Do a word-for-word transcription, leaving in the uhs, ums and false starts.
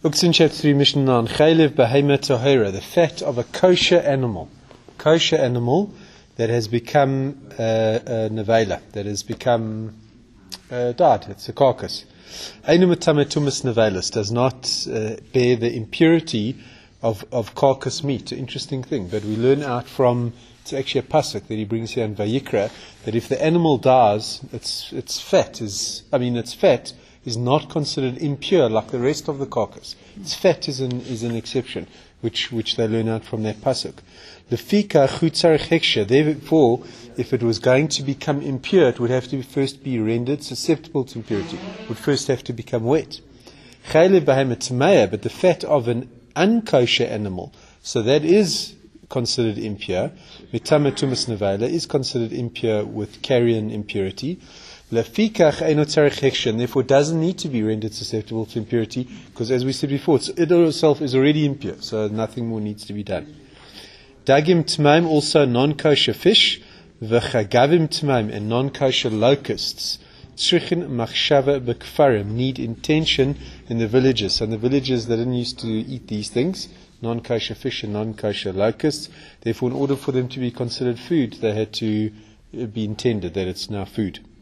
Uktzin chapter three, Mishnah nine. Chaylev behema tahira, the fat of a kosher animal, kosher animal that has become uh, uh, nevela, that has become uh, died. It's a carcass. Einu metame tumas nevelis, does not uh, bear the impurity of of carcass meat. Interesting thing, but we learn out from, it's actually a pasuk that he brings here in Vayikra, that if the animal dies, its its fat is, I mean, its fat is not considered impure like the rest of the carcass. Its fat is an is an exception, which which they learn out from that pasuk. Lefika chutzarich heksha. Therefore, if it was going to become impure, it would have to first be rendered susceptible to impurity. It would first have to become wet. Chaylev behema tameya, but the fat of an unkosher animal, so that is considered impure. Mitame tumas nevela is considered impure with carrion impurity. Lefikach eino tzarich heksha, therefore doesn't need to be rendered susceptible to impurity, because as we said before, it's, it itself is already impure, so nothing more needs to be done. Dagim tmaim, also non-kosher fish, v'chagavim tmaim, and non-kosher locusts. Tzrichin machshava b'kfarim, need intention in the villages. And the villages, they didn't used to eat these things, non-kosher fish and non-kosher locusts. Therefore, in order for them to be considered food, they had to be intended that it's now food.